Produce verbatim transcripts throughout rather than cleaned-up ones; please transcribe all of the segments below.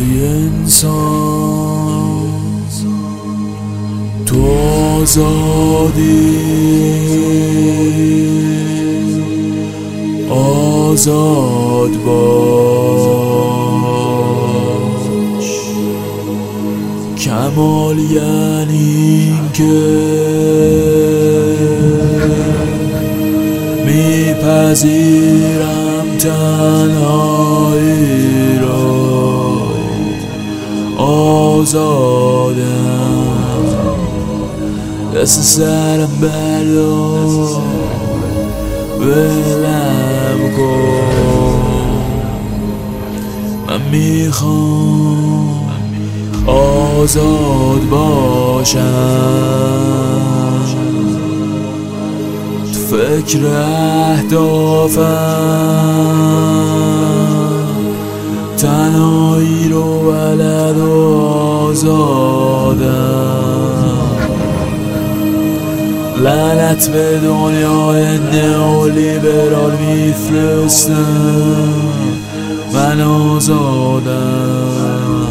ای انسان تو آزادی، آزاد باش. کمال یعنی این که میپذیرم تنهایی را، آزادم. دست سرم بردار ولم کن، من میخوام آزاد باشم. تو فکر اهدافم، تنهایی رو بلد و آزادم. لعنت به دنیای نئولیبرال میفرستم، من آزادم.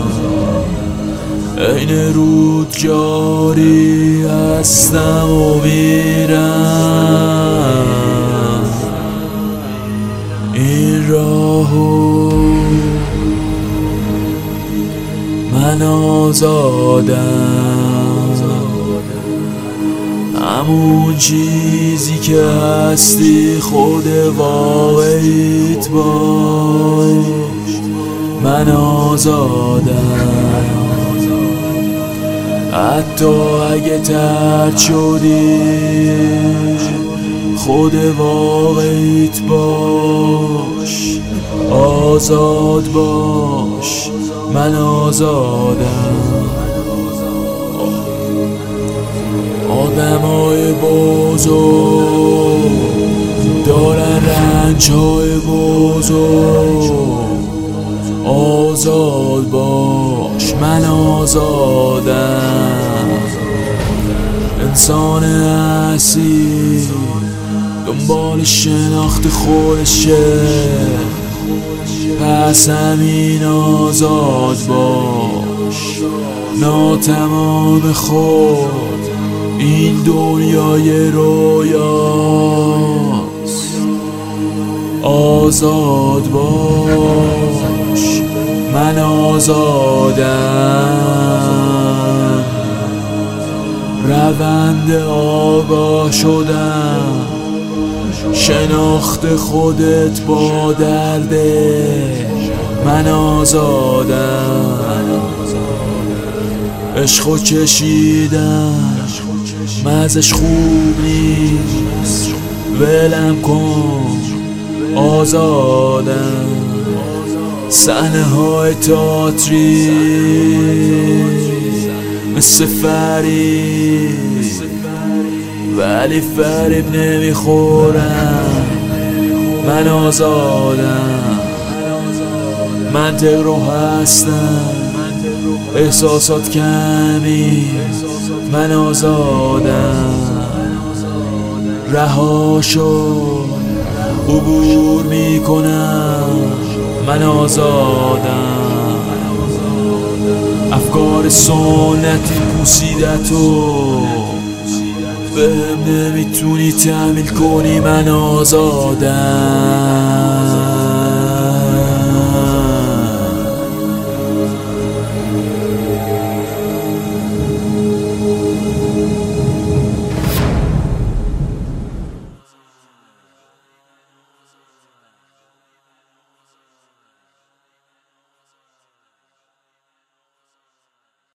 عین رود جاری هستم و میرم این راهو، من آزادم. همون چیزی که هستی خود واقعیت باش، من آزادم. حتی اگه ترد شدی خود واقعیت باش، آزاد باش، من آزادم. آدمای بزرگ دارن رنج‌های بزرگ، آزاد باش، من آزادم. انسان اصیل دنبال شناخت خودشه، پس همین آزاد باش. ناتمام خود این دنیای رویاست، آزاد باش، من آزادم. روند آگاه شدم، شناخت خودت با درده، من آزادم. عشقو چشیدم مزش خوب نیست، ولم کن، آزادم. صحنه های تئاتری مثل فریب، ولی فریب نمیخورم، من آزادم. منطق رو هستم، احساسات کمی، من آزادم. رها شو، عبور میکنم، من آزادم. افکار سنتی پوسیدتو بهم نمیتونی تحمیل کنی، من آزادم.